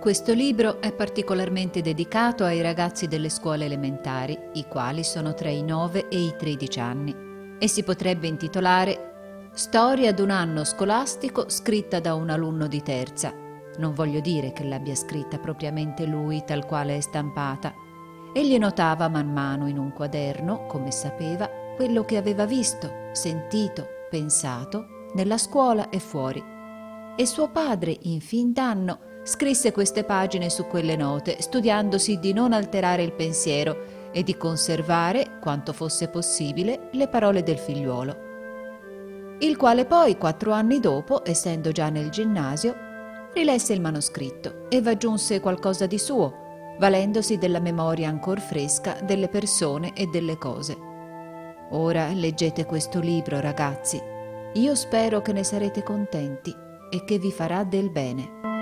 Questo libro è particolarmente dedicato ai ragazzi delle scuole elementari, i quali sono tra i 9 e i 13 anni, e si potrebbe intitolare Storia d'un anno scolastico scritta da un alunno di terza. Non voglio dire che l'abbia scritta propriamente lui, tal quale è stampata. Egli notava man mano in un quaderno, come sapeva, quello che aveva visto, sentito, pensato, nella scuola e fuori. E suo padre, in fin d'anno, scrisse queste pagine su quelle note, studiandosi di non alterare il pensiero e di conservare, quanto fosse possibile, le parole del figliuolo. Il quale poi, 4 anni dopo, essendo già nel ginnasio, rilesse il manoscritto e v'aggiunse qualcosa di suo, valendosi della memoria ancor fresca delle persone e delle cose. Ora leggete questo libro, ragazzi. Io spero che ne sarete contenti e che vi farà del bene.